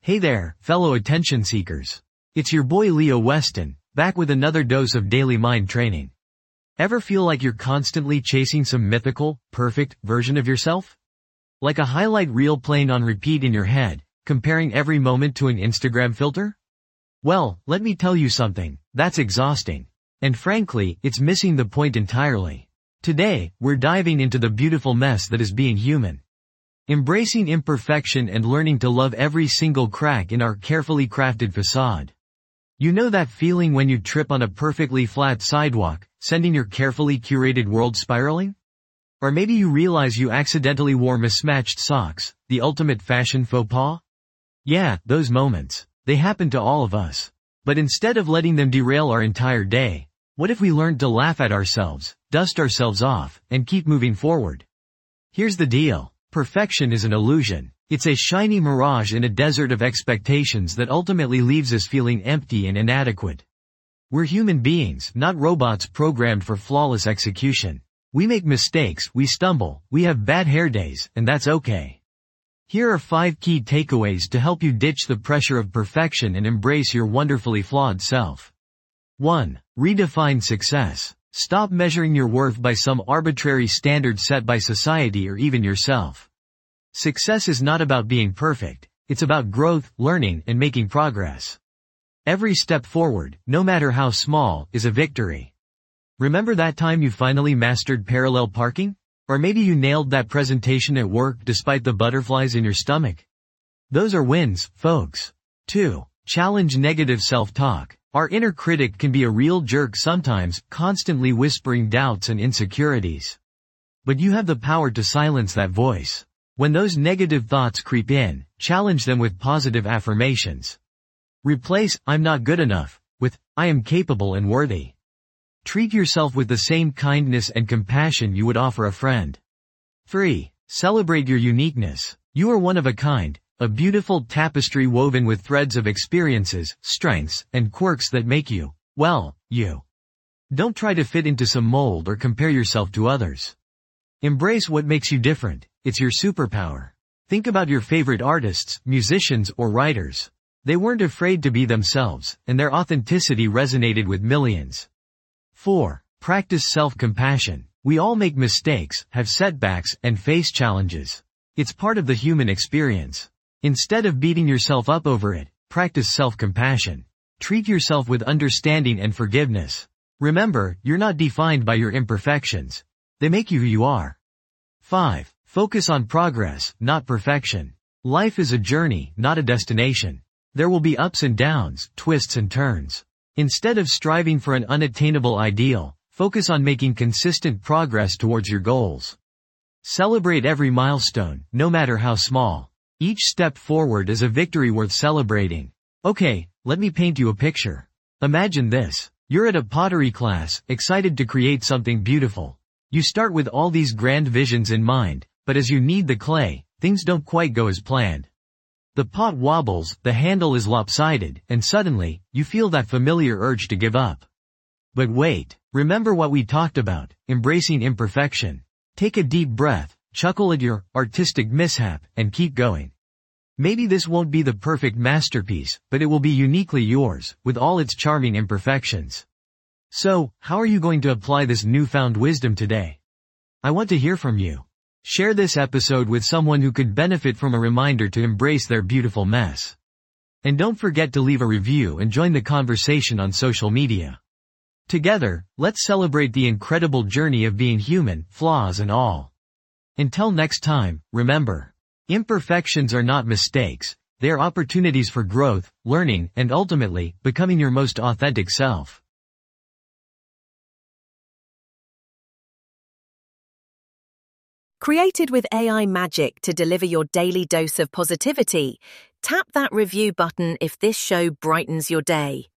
Hey there, fellow attention seekers. It's your boy Leo Weston, back with another dose of daily mind training. Ever feel like you're constantly chasing some mythical, perfect version of yourself? Like a highlight reel playing on repeat in your head, comparing every moment to an Instagram filter? Well, let me tell you something, that's exhausting. And frankly, it's missing the point entirely. Today, we're diving into the beautiful mess that is being human. Embracing imperfection and learning to love every single crack in our carefully crafted facade. You know that feeling when you trip on a perfectly flat sidewalk, sending your carefully curated world spiraling? Or maybe you realize you accidentally wore mismatched socks, the ultimate fashion faux pas? Yeah, those moments. They happen to all of us. But instead of letting them derail our entire day, what if we learned to laugh at ourselves, dust ourselves off, and keep moving forward? Here's the deal. Perfection is an illusion. It's a shiny mirage in a desert of expectations that ultimately leaves us feeling empty and inadequate. We're human beings, not robots programmed for flawless execution. We make mistakes, we stumble, we have bad hair days, and that's okay. Here are 5 key takeaways to help you ditch the pressure of perfection and embrace your wonderfully flawed self. 1. Redefine success. Stop measuring your worth by some arbitrary standard set by society or even yourself. Success is not about being perfect, it's about growth, learning, and making progress. Every step forward, no matter how small, is a victory. Remember that time you finally mastered parallel parking? Or maybe you nailed that presentation at work despite the butterflies in your stomach? Those are wins, folks. 2. Challenge negative self-talk. Our inner critic can be a real jerk sometimes, constantly whispering doubts and insecurities. But you have the power to silence that voice. When those negative thoughts creep in, challenge them with positive affirmations. Replace, "I'm not good enough," with, "I am capable and worthy." Treat yourself with the same kindness and compassion you would offer a friend. 3. Celebrate your uniqueness. You are one of a kind, a beautiful tapestry woven with threads of experiences, strengths, and quirks that make you, well, you. Don't try to fit into some mold or compare yourself to others. Embrace what makes you different. It's your superpower. Think about your favorite artists, musicians, or writers. They weren't afraid to be themselves, and their authenticity resonated with millions. 4. Practice self-compassion. We all make mistakes, have setbacks, and face challenges. It's part of the human experience. Instead of beating yourself up over it, practice self-compassion. Treat yourself with understanding and forgiveness. Remember, you're not defined by your imperfections. They make you who you are. 5. Focus on progress, not perfection. Life is a journey, not a destination. There will be ups and downs, twists and turns. Instead of striving for an unattainable ideal, focus on making consistent progress towards your goals. Celebrate every milestone, no matter how small. Each step forward is a victory worth celebrating. Okay, let me paint you a picture. Imagine this. You're at a pottery class, excited to create something beautiful. You start with all these grand visions in mind, but as you knead the clay, things don't quite go as planned. The pot wobbles, the handle is lopsided, and suddenly, you feel that familiar urge to give up. But wait, remember what we talked about, embracing imperfection. Take a deep breath, chuckle at your artistic mishap, and keep going. Maybe this won't be the perfect masterpiece, but it will be uniquely yours, with all its charming imperfections. So, how are you going to apply this newfound wisdom today? I want to hear from you. Share this episode with someone who could benefit from a reminder to embrace their beautiful mess. And don't forget to leave a review and join the conversation on social media. Together, let's celebrate the incredible journey of being human, flaws and all. Until next time, remember, imperfections are not mistakes, they are opportunities for growth, learning, and ultimately, becoming your most authentic self. Created with AI magic to deliver your daily dose of positivity, tap that review button if this show brightens your day.